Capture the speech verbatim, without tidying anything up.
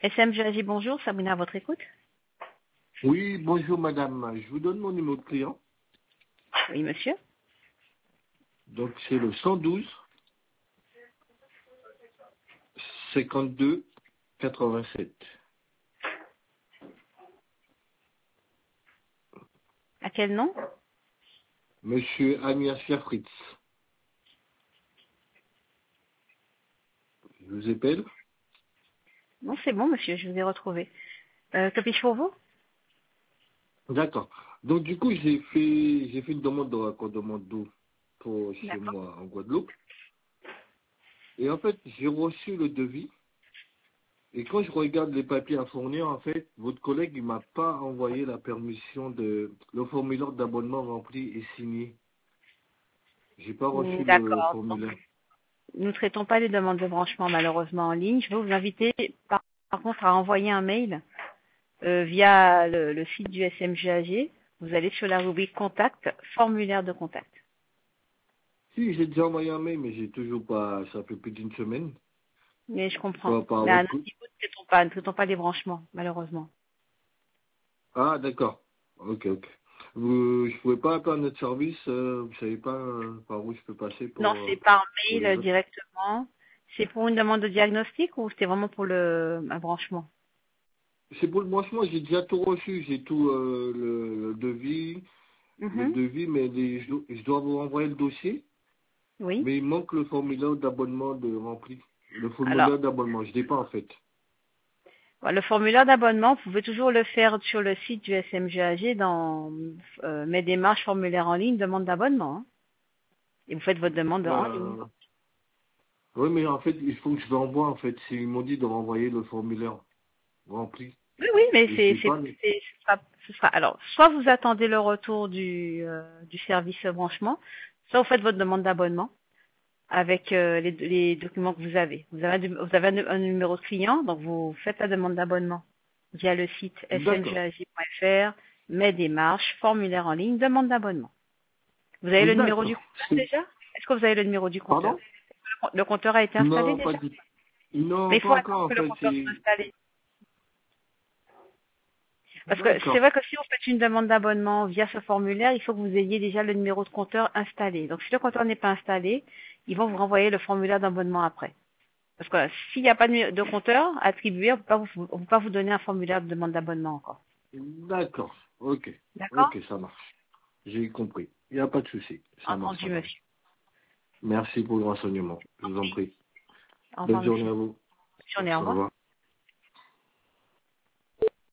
S M G A G, bonjour, Sabrina à votre écoute. Oui, bonjour madame. Je vous donne mon numéro de client. Oui, monsieur. Donc c'est le cent douze cinquante-deux quatre-vingt-sept. À quel nom? Monsieur Agnès Fritz. Je vous appelle. Non, c'est bon, monsieur, je vous ai retrouvé. Euh, que puis-je pour vous? D'accord. Donc du coup j'ai fait j'ai fait une demande de raccordement d'eau pour chez D'accord. moi en Guadeloupe. Et en fait j'ai reçu le devis. Et quand je regarde les papiers à fournir, en fait, votre collègue il m'a pas envoyé la permission de le formulaire d'abonnement rempli et signé. J'ai pas Hmm, reçu le D'accord. Donc, formulaire. nous ne traitons pas les demandes de branchement malheureusement en ligne. Je vais vous inviter par, par contre à envoyer un mail euh, via le, le site du S M G A G. Vous allez sur la rubrique contact, formulaire de contact. Si, j'ai déjà envoyé un mail, mais j'ai toujours pas, ça fait plus d'une semaine. Mais je comprends. Pas, pas Mais à votre notre coup. niveau, nous ne traitons pas, nous ne traitons pas les branchements, malheureusement. Ah, d'accord. Ok, ok. Vous, je pouvais pas appeler notre service, euh, vous savez pas euh, par où je peux passer Non, pour, c'est euh, par pour mail les euh, autres. directement. C'est pour une demande de diagnostic ou c'était vraiment pour le un branchement? C'est pour le branchement, j'ai déjà tout reçu, j'ai tout, euh, le, le devis, le Mhm. devis, mais les, je, dois je dois vous envoyer le dossier, Oui. mais il manque le formulaire d'abonnement de rempli. Le Alors, formulaire d'abonnement, je l'ai pas en fait. le formulaire d'abonnement, vous pouvez toujours le faire sur le site du S M G A G dans euh, mes démarches, formulaire en ligne, demande d'abonnement, hein. Et vous faites votre demande en ligne. Euh, oui, mais en fait, il faut que je l'envoie en fait. Ils m'ont dit de renvoyer le formulaire rempli. Oui, oui, mais Et je c'est, l'ai c'est, pas, mais... c'est- ce sera, ce sera- alors, soit vous attendez le retour du, euh, du service branchement, soit vous faites votre demande d'abonnement avec euh, les, les documents que vous avez. Vous avez, un- vous avez un, un numéro de client, donc vous faites la demande d'abonnement via le site D'accord. s m g a g point f r, mes démarches, formulaire en ligne, demande d'abonnement. Vous avez le numéro du D'accord. compteur C'est- déjà? Est-ce que vous avez le numéro du compteur? Pardon? Le compteur a été installé Non, pas déjà? du tout. Mais Non, il pas faut attendre encore en que le fait. compteur soit C'est... installé. Parce que c'est D'accord. vrai que si vous faites une demande d'abonnement via ce formulaire, il faut que vous ayez déjà le numéro de compteur installé. Donc si le compteur n'est pas installé, ils vont vous renvoyer le formulaire d'abonnement après. Parce que s'il n'y a pas de, de compteur attribué, on ne peut pas vous, on peut pas vous donner un formulaire de demande d'abonnement encore. D'accord. Ok. D'accord? Ok, ça marche. J'ai compris. Il n'y a pas de souci. Ça marche, Entendu, madame. monsieur. Merci pour le renseignement. Je vous en prie. Au revoir, Bonne journée monsieur. à vous. Bonne journée, au Au revoir. revoir.